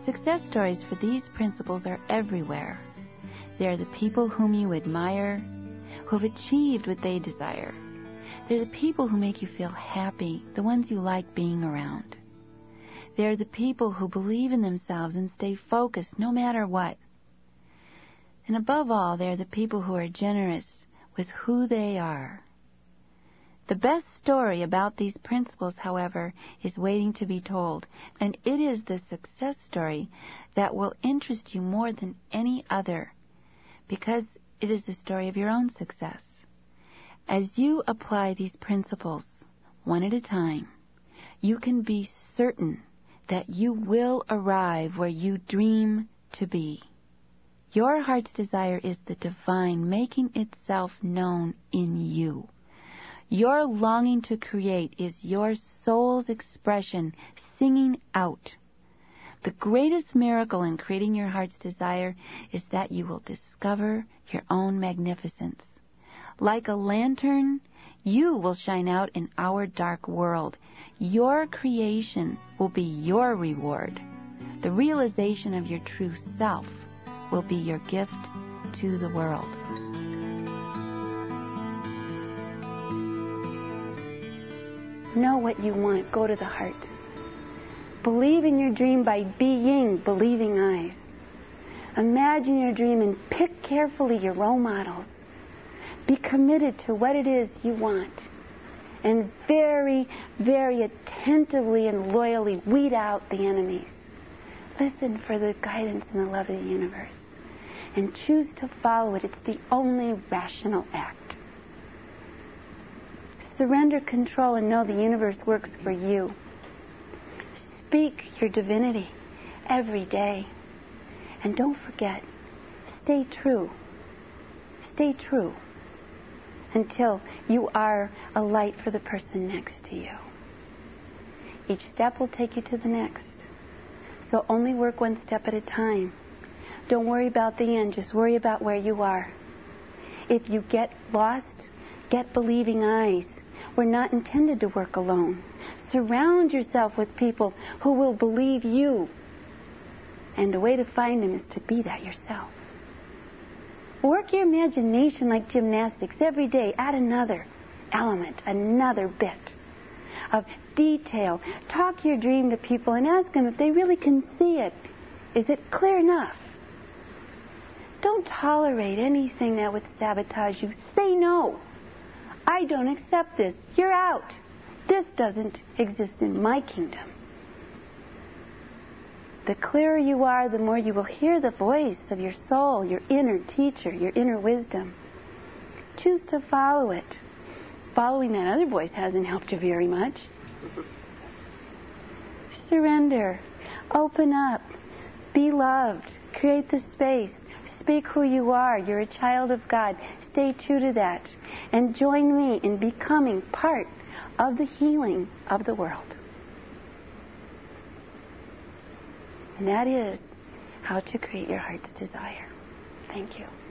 success stories for these principles are everywhere. They are the people whom you admire, who have achieved what they desire. They're the people who make you feel happy, the ones you like being around. They're the people who believe in themselves and stay focused no matter what. And above all, they're the people who are generous with who they are. The best story about these principles, however, is waiting to be told, and it is the success story that will interest you more than any other, because it is the story of your own success. As you apply these principles, one at a time, you can be certain that you will arrive where you dream to be. Your heart's desire is the divine making itself known in you. Your longing to create is your soul's expression singing out. The greatest miracle in creating your heart's desire is that you will discover your own magnificence. Like a lantern, you will shine out in our dark world. Your creation will be your reward. The realization of your true self will be your gift to the world. Know what you want. Go to the heart. Believe in your dream by being believing eyes. Imagine your dream and pick carefully your role models. Be committed to what it is you want. And very, very attentively and loyally weed out the enemies. Listen for the guidance and the love of the universe. And choose to follow it. It's the only rational act. Surrender control and know the universe works for you. Speak your divinity every day. And don't forget, stay true. Stay true until you are a light for the person next to you. Each step will take you to the next. So only work one step at a time. Don't worry about the end, just worry about where you are. If you get lost, get believing eyes. We're not intended to work alone. Surround yourself with people who will believe you. And the way to find them is to be that yourself. Work your imagination like gymnastics every day. Add another element, another bit of detail. Talk your dream to people and ask them if they really can see it. Is it clear enough? Don't tolerate anything that would sabotage you. Say no. I don't accept this. You're out. This doesn't exist in my kingdom. The clearer you are, the more you will hear the voice of your soul, your inner teacher, your inner wisdom. Choose to follow it. Following that other voice hasn't helped you very much. Surrender. Open up. Be loved. Create the space. Speak who you are. You're a child of God. Stay true to that. And join me in becoming part of the healing of the world. And that is how to create your heart's desire. Thank you.